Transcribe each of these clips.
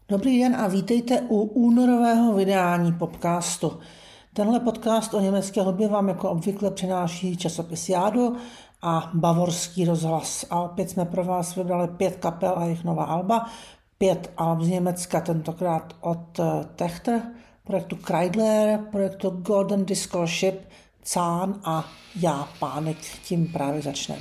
Dobrý den a vítejte u únorového vydání podcastu. Tenhle podcast o německé hudbě vám jako obvykle přináší časopis Jádo a Bavorský rozhlas. A opět jsme pro vás vybrali 5 kapel a jejich nová alba, 5 alb z Německa, tentokrát od Techter, projektu Kreidler, projektu Golden Disco Ship, Cán a Já Pánik. Tím právě začneme.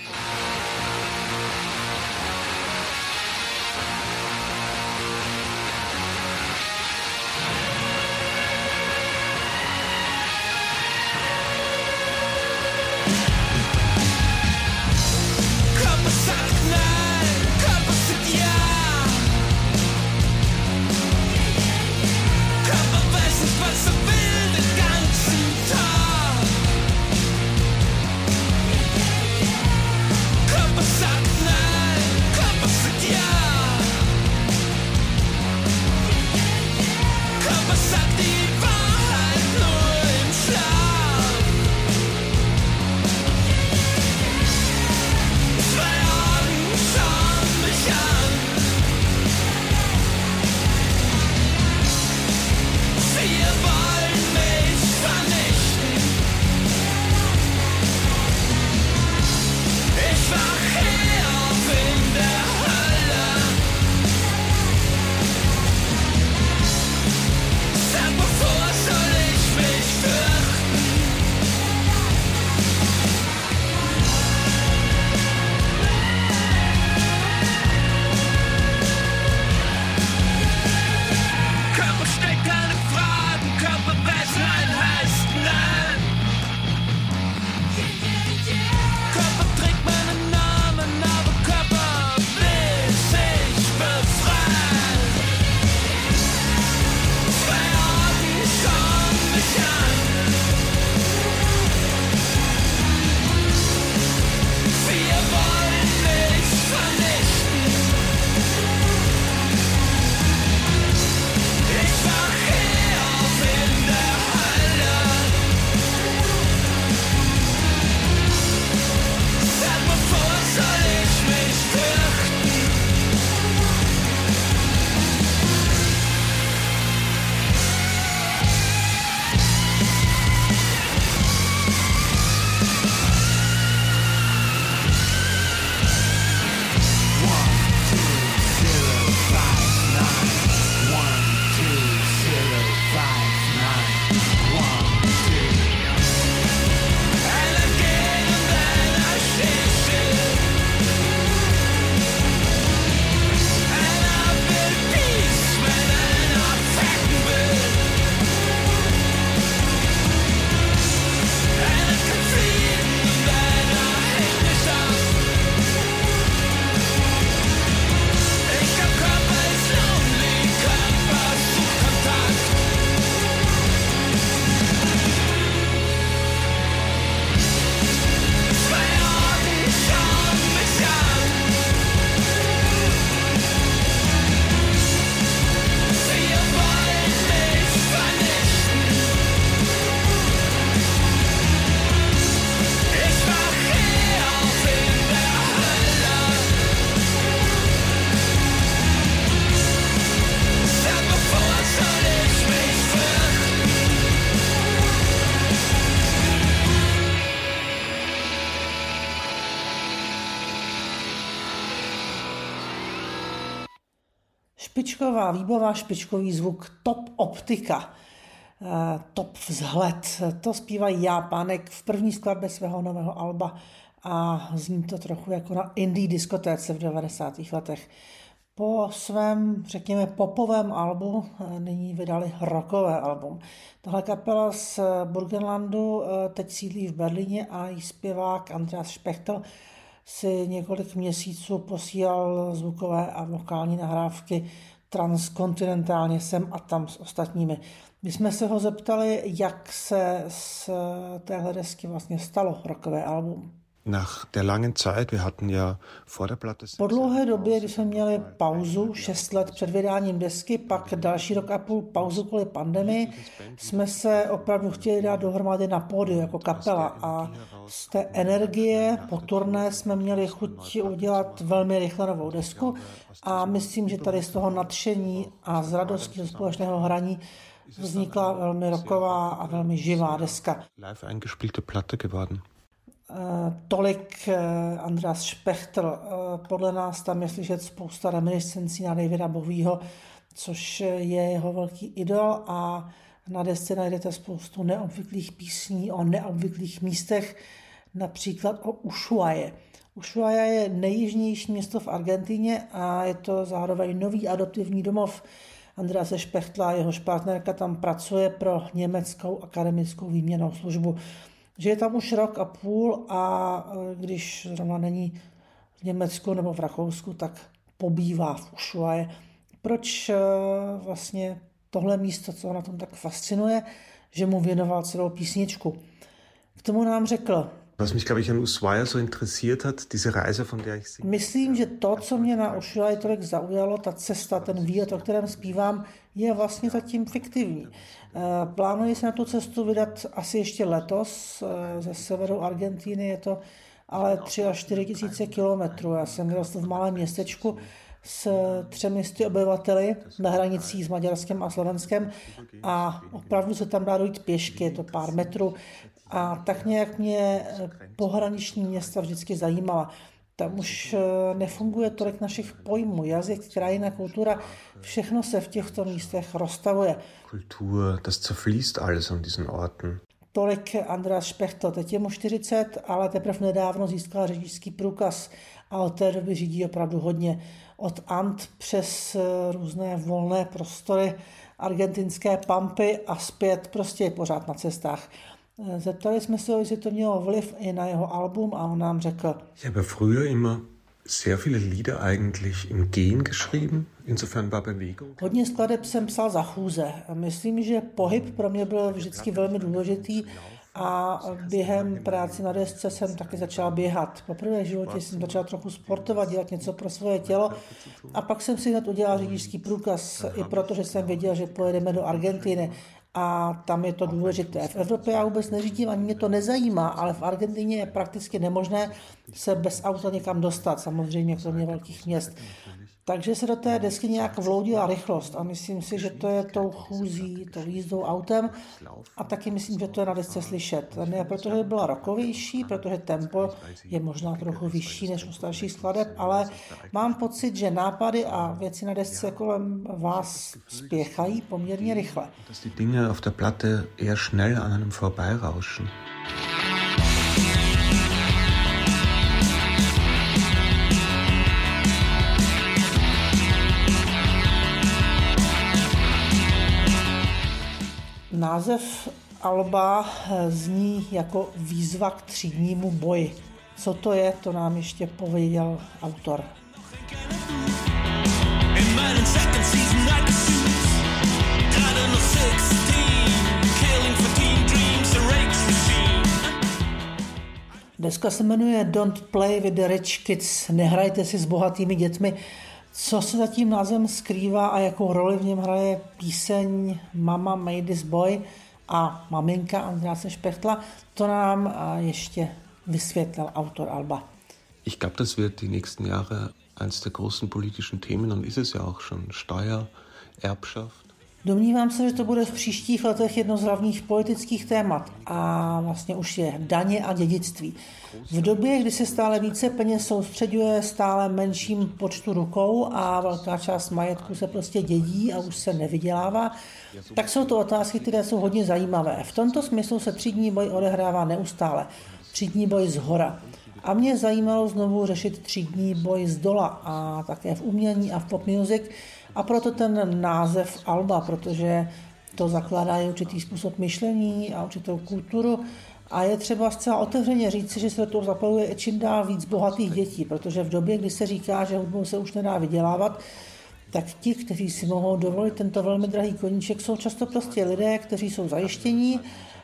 Špičková výbava, špičkový zvuk, top optika, top vzhled. To zpívají Já Pánek v první skladbě svého nového alba a zní to trochu jako na indie diskotéce v 90. letech. Po svém, řekněme, popovém albu nyní vydali rockové album. Tahle kapela z Burgenlandu teď sídlí v Berlíně a její zpěvák Andreas Spechtel si několik měsíců posílal zvukové a vokální nahrávky transkontinentálně sem a tam s ostatními. My jsme se ho zeptali, jak se z téhle desky vlastně stalo rockové album. Po dlouhé době, kdy jsme měli pauzu 6 let před vydáním desky, pak další rok a půl pauzu kvůli pandemii, jsme se opravdu chtěli dát dohromady na pódiu jako kapela a z té energie po turné jsme měli chuť udělat velmi rychle novou desku a myslím, že tady z toho nadšení a z radosti z společného hraní vznikla velmi rocková a velmi živá deska. Tolik Andreas Spechtl. Podle nás tam je slyšet spousta reminiscencí na Davida Bowieho, což je jeho velký idol a na desce najdete spoustu neobvyklých písní o neobvyklých místech, například o Ushuaie. Ushuaia je nejjižnější město v Argentině a je to zároveň nový adoptivní domov Andrease Spechtla, jehož partnerka tam pracuje pro německou akademickou výměnnou službu. Žije tam už rok a půl a když zrovna není v Německu nebo v Rakousku, tak pobývá v Ushuaie. Proč vlastně tohle místo, co ho na tom tak fascinuje, že mu věnoval celou písničku? K tomu nám řekl: Was mich, glaube ich, an Ushuaia so interessiert hat, diese Reise, von der ich singe. Myslím, že to, co mě na Ushuaia tolik zaujalo, ta cesta, ten výlet, o kterém zpívám, je vlastně zatím fiktivní. Plánuji se na tu cestu vydat asi ještě letos ze severu Argentiny, je to ale 3 až 4 tisíce kilometrů. Já jsem vyrostl v malém městečku s 300 obyvateli na hranicích s Maďarskem a Slovenskem a opravdu se tam dá dojít pěšky, je to pár metrů. A tak nějak mě pohraniční města vždycky zajímala. Tam už nefunguje tolik našich pojmů, jazyk, krajina, kultura, všechno se v těchto místech rozstavuje. Kultur, das zerfließt alles an diesen Orten. Tolik Andreas Spechtl, teď je mu 40, ale teprve nedávno získal řidičský průkaz a od té doby řídí opravdu hodně. Od Ant přes různé volné prostory, argentinské pampy a zpět, prostě je pořád na cestách. Zeptali jsme se, jestli to mělo vliv i na jeho album a on nám řekl: Ich habe früher immer sehr viele Lieder eigentlich im Gehen geschrieben. Insofern war Bewegung. Hodně skladeb jsem psal za chůze. Myslím, že pohyb pro mě byl vždycky velmi důležitý a během práce na desce jsem taky začal běhat. Poprvé v životě jsem začal trochu sportovat, dělat něco pro svoje tělo a pak jsem si hned udělal řidičský průkaz, i protože jsem věděl, že pojedeme do Argentiny. A tam je to důležité. V Evropě já vůbec neřídím, ani mě to nezajímá, ale v Argentině je prakticky nemožné se bez auta někam dostat, samozřejmě kromě velkých měst. Takže se do té desky nějak vloudila rychlost a myslím si, že to je tou chůzí, tou jízdou autem a taky myslím, že to je na desce slyšet. Ne protože byla rockovější, protože tempo je možná trochu vyšší než u starších skladeb, ale mám pocit, že nápady a věci na desce kolem vás spěchají poměrně rychle. Dass die Dinge auf der Platte eher schnell an einem vorbeirauschen. Název alba zní jako výzva k třídnímu boji. Co to je, to nám ještě pověděl autor. Deska se jmenuje Don't Play with the Rich Kids, nehrajte si s bohatými dětmi. Co se za tím názvem skrývá a jakou roli v něm hraje píseň Mama Made This Boy a maminka Andrease Spechtla, to nám ještě vysvětlil autor alba. Ich glaube, das wird die nächsten Jahre eines der großen politischen Themen und ist es ja auch schon. Steuer, Erbschaft. Domnívám se, že to bude v příštích letech jedno z hlavních politických témat a vlastně už je daně a dědictví. V době, kdy se stále více peněz soustředuje stále menším počtu rukou a velká část majetku se prostě dědí a už se nevydělává, tak jsou to otázky, které jsou hodně zajímavé. V tomto smyslu se třídní boj odehrává neustále. Třídní boj zhora. A mě zajímalo znovu řešit třídní boj z dola a také v umění a v pop music, a proto ten název alba, protože to zakládá určitý způsob myšlení a určitou kulturu a je třeba zcela otevřeně říci, že se do toho zapojuje čím dál víc bohatých dětí, protože v době, kdy se říká, že hudbou se už nedá vydělávat, tak ti, kteří si mohou dovolit tento velmi drahý koníček, jsou často prostě lidé, kteří jsou zajištění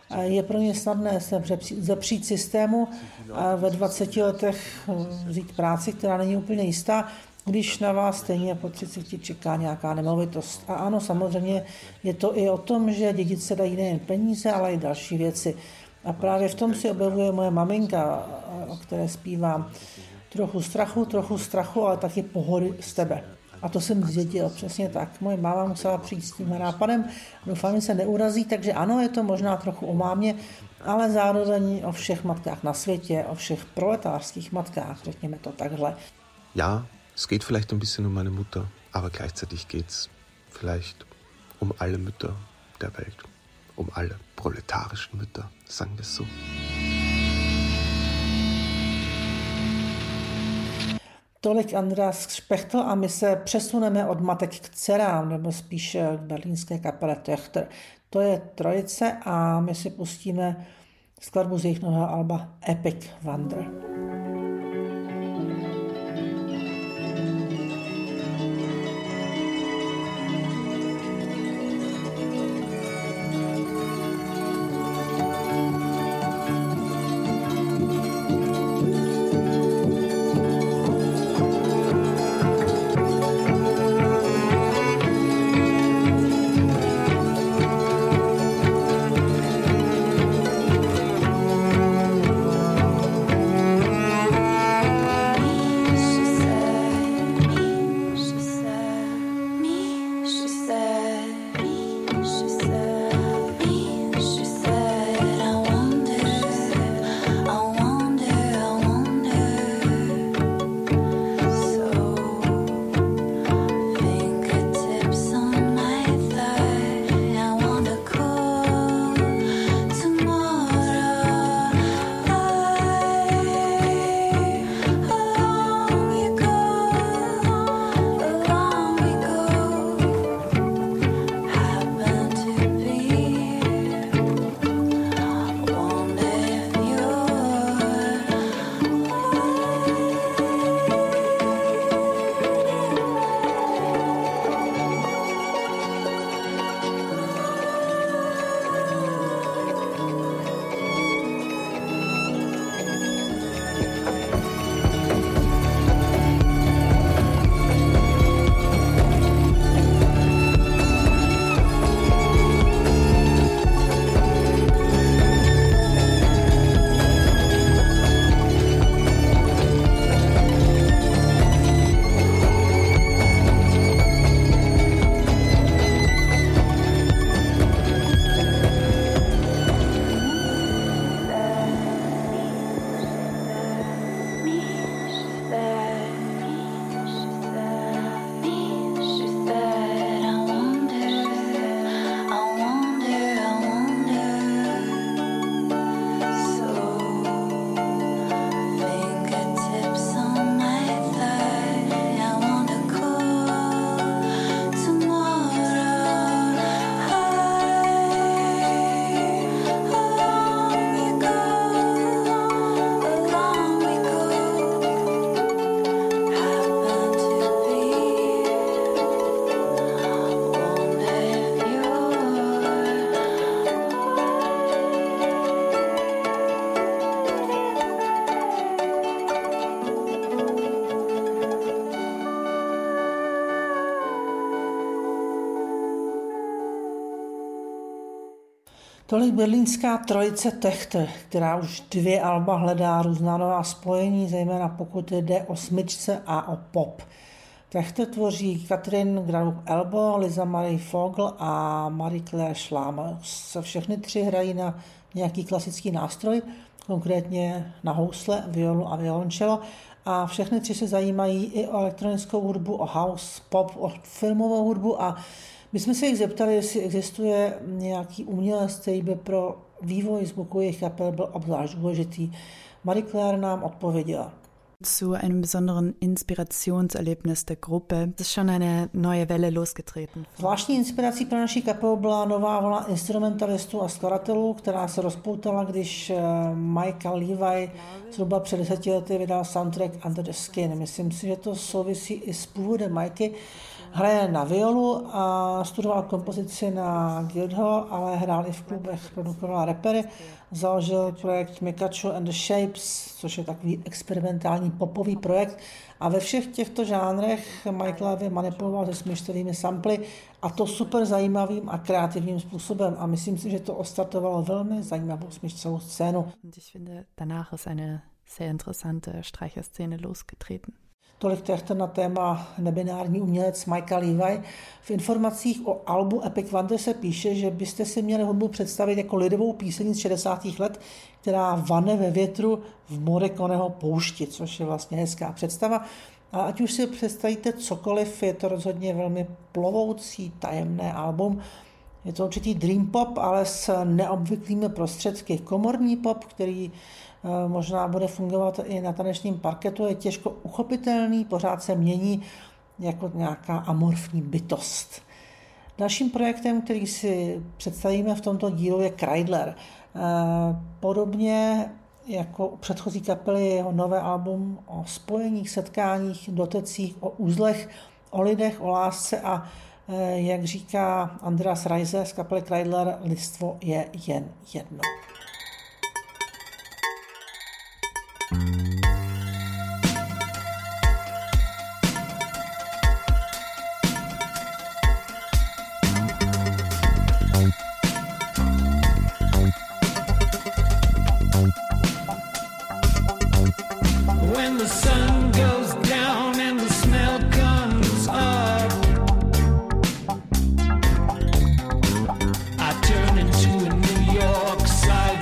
Je pro ně snadné se zepřít systému a ve 20 letech vzít práci, která není úplně jistá, když na vás stejně po 30 čeká nějaká nemovitost. A ano, samozřejmě je to i o tom, že dědit se dají nejen peníze, ale i další věci. A právě v tom si objevuje moje maminka, o které zpívám. Trochu strachu, ale taky pohody z tebe. A to jsem zdědil, přesně tak. Moje máma musela přijít s tímhle nápadem. Doufám, že se neurazí, takže ano, je to možná trochu o mámě, ale zároveň o všech matkách na světě, o všech proletářských matkách, řekněme to takhle. Ja, es geht vielleicht ein bisschen um meine Mutter, aber gleichzeitig geht's vielleicht um alle Mütter der Welt. Um alle proletarischen Mütter, sagen wir es so. Tolik Andreas Špechtl a my se přesuneme od matek k dcerám, nebo spíš k berlínské kapele Töchter. To je trojice a my si pustíme skladbu z jejich nového alba Epic Wonder. Tolik berlínská trojice Töchter, která už 2 alba hledá různá nová spojení, zejména pokud jde o smyčce a o pop. Töchter tvoří Katrin Granup-Elbo, Lisa Marie Vogel a Marie-Claire Schlamer. Všechny 3 hrají na nějaký klasický nástroj, konkrétně na housle, violu a violoncello. A všechny 3 se zajímají i o elektronickou hudbu, o house, pop, o filmovou hudbu a my jsme se jich zeptali, jestli existuje nějaký umělec, který by pro vývoj zvuku jejich kapel byl obzvlášť důležitý. Marie-Claire nám odpověděla. Zu einem besonderen Inspirationserlebnis der Gruppe ist schon eine neue Welle losgetreten. Zvláštní inspirací pro naši kapelu byla nová vlna instrumentalistů a skladatelů, která se rozpoutala, když Michael Levi zhruba před 10 lety vydal soundtrack Under the Skin. Myslím si, že to souvisí i s původem Mikey. Hraje na violu a studoval kompozici na Guildhall, ale hrál i v klubech, produkoval rapery. Založil projekt Mikachu and the Shapes, což je takový experimentální popový projekt. A ve všech těchto žánrech Michael Levy manipuloval se smyčcovými samply a to super zajímavým a kreativním způsobem. A myslím si, že to ostartovalo velmi zajímavou smyčcovou scénu. Ich finde, danach ist eine sehr interessante Streicherszene losgetreten. Tolik tehdy na téma nebinární umělec Michael Levy. V informacích o albu Epic Wonder se píše, že byste si měli hudbu představit jako lidovou píseň z 60. let, která vane ve větru v Morriconeho poušti, což je vlastně hezká představa. A ať už si představíte cokoliv, je to rozhodně velmi plovoucí, tajemné album. Je to určitý dream pop, ale s neobvyklými prostředky. Komorní pop, který možná bude fungovat i na tanečním parketu, je těžko uchopitelný, pořád se mění jako nějaká amorfní bytost. Dalším projektem, který si představíme v tomto dílu, je Kreidler. Podobně jako u předchozí kapely jeho nové album o spojeních, setkáních, dotecích, o uzlech, o lidech, o lásce a jak říká Andreas Reise z kapely Kreidler, lidstvo je jen jedno. When the sun goes down and the smell comes up, I turn into a New York side.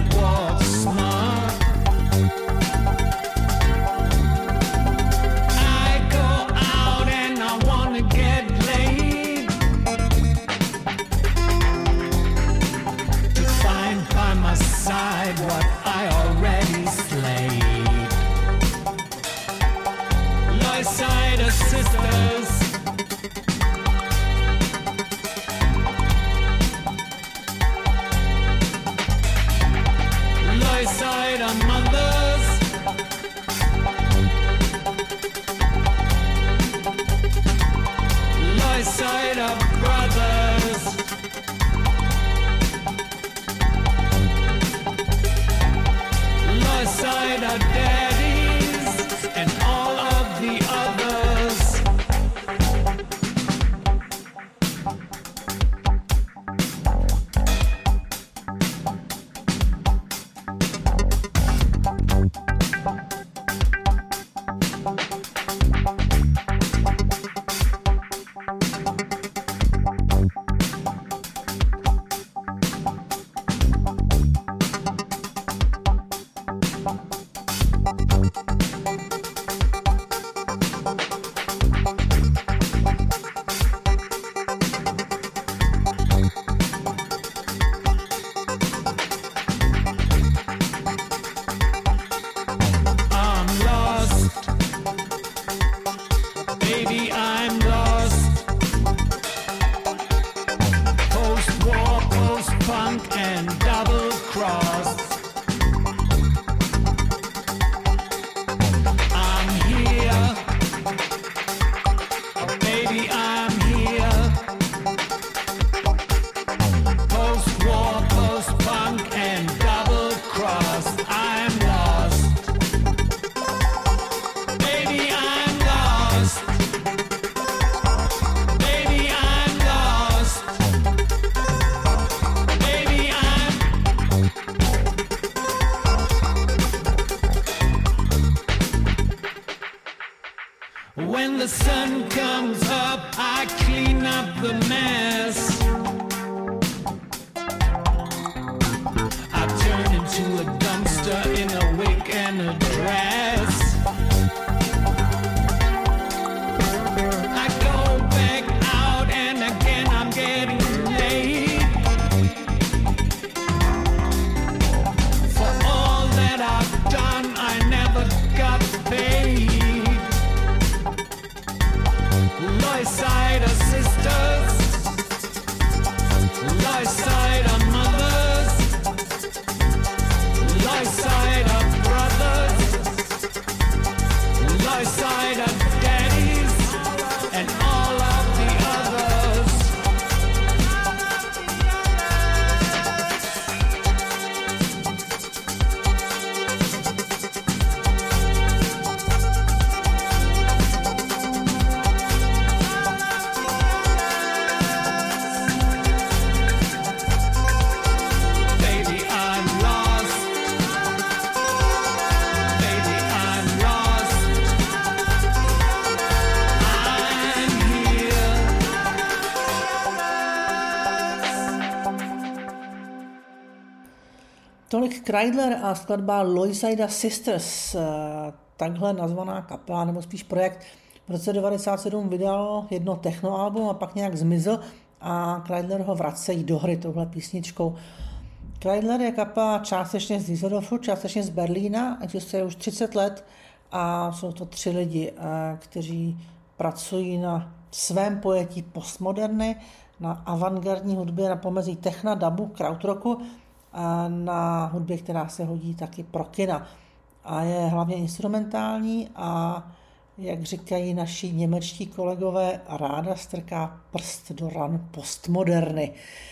Tolik Kreidler a skladba Loisaida Sisters, takhle nazvaná kapela, nebo spíš projekt, v roce 1997 vydal jedno technoalbum a pak nějak zmizel a Kreidler ho vracejí do hry touhle písničkou. Kreidler je kapela částečně z Düsseldorfu, částečně z Berlína, existuje už 30 let a jsou to 3 lidi, kteří pracují na svém pojetí postmoderny, na avantgardní hudbě na pomezí techna, dubu, krautrocku a na hudbě, která se hodí taky pro kina. A je hlavně instrumentální a, jak říkají naši němečtí kolegové, ráda strká prst do ran postmoderny.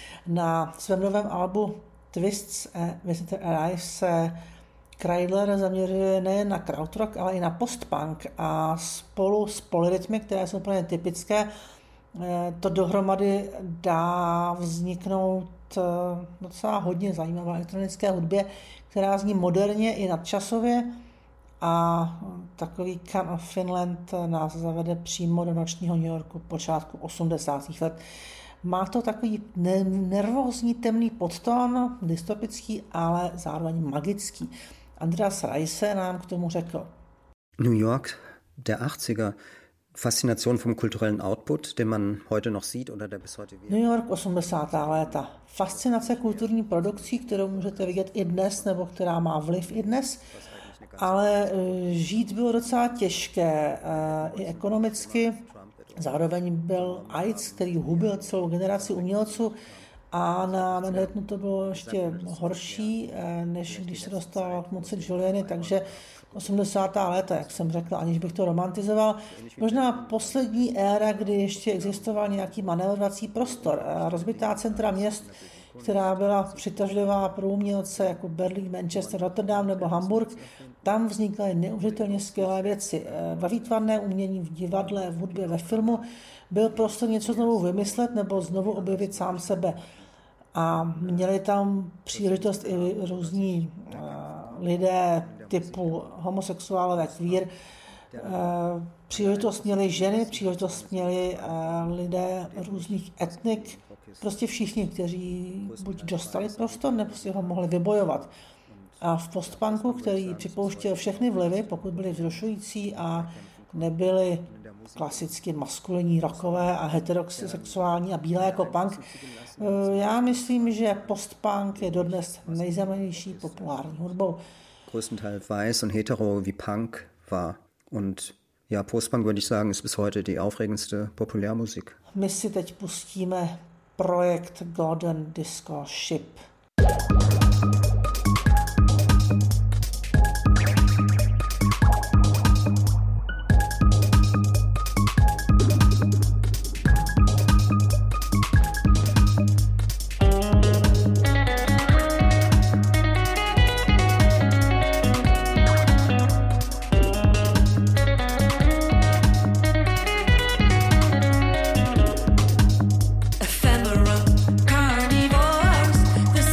Na svém novém albu Twists Visitor Arrive se Kreidler zaměřuje nejen na krautrock, ale i na postpunk a spolu s polyrytmy, které jsou úplně typické, to dohromady dá vzniknout docela hodně zajímavé elektronické hudbě, která zní moderně i nadčasově a takový Can of Finland nás zavede přímo do nočního New Yorku počátku 80. let. Má to takový nervózní temný podtón, dystopický, ale zároveň magický. Andreas Reise nám k tomu řekl. New York der 80er, Faszination vom kulturellen Output, den man heute noch sieht oder der bis heute wird. New York 80. léta. Fascinace kulturní produkcí, kterou můžete vidět i dnes, nebo která má vliv i dnes, ale žít bylo docela těžké i ekonomicky. Zároveň byl AIDS, který hubil celou generaci umělců a na Manhattanu to bylo ještě horší, než když se dostal k moci Giuliani, takže 80. léta, jak jsem řekl, aniž bych to romantizoval. Možná poslední éra, kdy ještě existoval nějaký manévrovací prostor. Rozbitá centra měst, která byla přitažlivá pro umělce jako Berlín, Manchester, Rotterdam nebo Hamburg, tam vznikaly neuvěřitelně skvělé věci. Ve výtvarné umění, v divadle, v hudbě, ve filmu byl prostor něco znovu vymyslet nebo znovu objevit sám sebe. A měli tam příležitost i různí lidé typu homosexuálové, queer. Příležitost měli ženy, příležitost měli lidé různých etnik, prostě všichni, kteří buď dostali prostor, nebo si ho mohli vybojovat. A v postpunku, který připouštěl všechny vlivy, pokud byly vzrušující a nebyly klasicky maskulinní, rockové a heterosexuální a bílé jako punk, já myslím, že postpunk je dodnes nejzajímavější populární hudbou. Größtenteils weiß und hetero wie Punk war. Und ja, Postpunk würde ich sagen, ist bis heute die aufregendste Populärmusik. My si teď pustíme projekt Golden Disco Ship. Ephemeral carnivores, the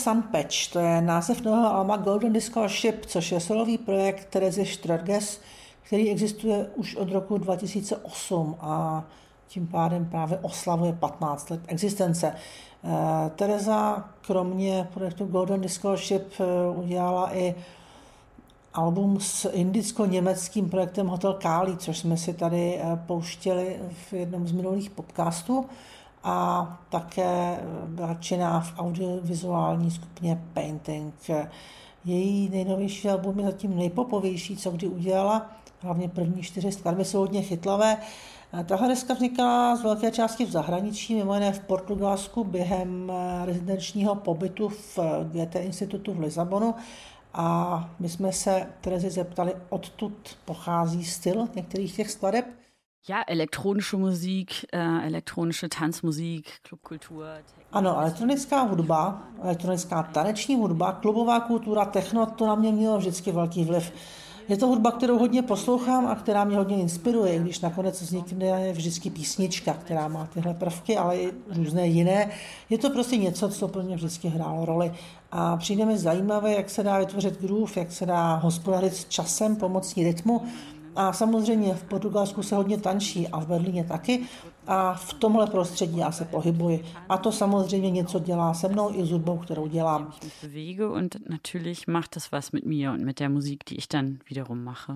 Sunpatch, to je název nového alba Golden Disco Ship, což je solový projekt Terezy Strötges, který existuje už od roku 2008 a tím pádem právě oslavuje 15 let existence. Tereza kromě projektu Golden Disco Ship udělala i album s indicko-německým projektem Hotel Kali, což jsme si tady pouštěli v jednom z minulých podcastů, a také byla činná v audiovizuální skupině Painting. Její nejnovější album je zatím nejpopovější, co kdy udělala, hlavně první 4 skladby jsou hodně chytlavé. Tahle deska vznikala z velké části v zahraničí, mimo jiné v Portugalsku během rezidenčního pobytu v Goethe institutu v Lisabonu. A my jsme se Terezy zeptali, odtud pochází styl některých těch skladeb. Ja, elektronische Musik, elektronische Tanzmusik, Clubkultur. Ano, elektronická hudba, elektronická taneční hudba, klubová kultura, techno, to na mě mělo vždycky velký vliv. Je to hudba, kterou hodně poslouchám a která mě hodně inspiruje, když nakonec vznikne vždycky písnička, která má tyhle prvky, ale i různé jiné. Je to prostě něco, co pro mě vždycky hrálo roli. A přijde mi zajímavé, jak se dá vytvořit groove, jak se dá hospodařit s časem pomocí rytmu. A samozřejmě v Portugalsku se hodně tančí a v Berlíně taky. A v tomhle prostředí já se pohybuji. A to samozřejmě něco dělá se mnou i s hudbou, kterou dělám. Bewege und natürlich macht das was mit mir und mit der Musik, die ich dann wiederum mache.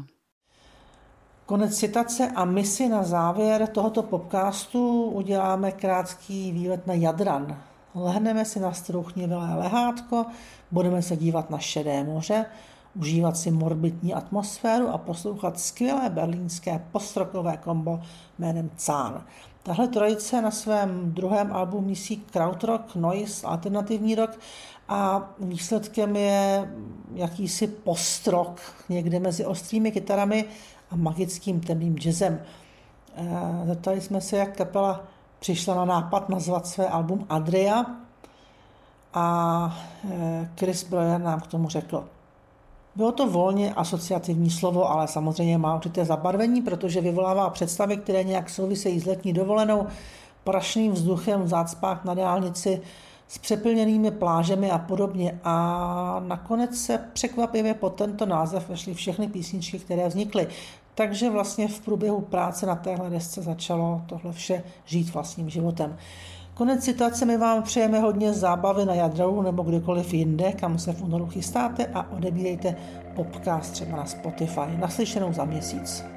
Konec citace a my si na závěr tohoto podcastu uděláme krátký výlet na Jadran. Lehneme si na struchnivé lehátko, budeme se dívat na šedé moře, užívat si morbidní atmosféru a poslouchat skvělé berlínské postrokové kombo jménem Zahn. Tahle trojice na svém druhém albu mísí krautrock, noise, alternativní rock a výsledkem je jakýsi postrok někde mezi ostrými kytarami a magickým temným jazzem. Zeptali jsme se, jak kapela přišla na nápad nazvat své album Adria a Chris Breuer nám k tomu řekl. Bylo to volně asociativní slovo, ale samozřejmě má určité zabarvení, protože vyvolává představy, které nějak souvisejí s letní dovolenou, prašným vzduchem v zácpách na dálnici, s přeplněnými plážemi a podobně. A nakonec se překvapivě pod tento název vešly všechny písničky, které vznikly. Takže vlastně v průběhu práce na téhle desce začalo tohle vše žít vlastním životem. Konec citace, my vám přejeme hodně zábavy na Jadranu nebo kdekoliv jinde, kam se v únoru chystáte a odebírejte podcast třeba na Spotify. Naslyšenou za měsíc.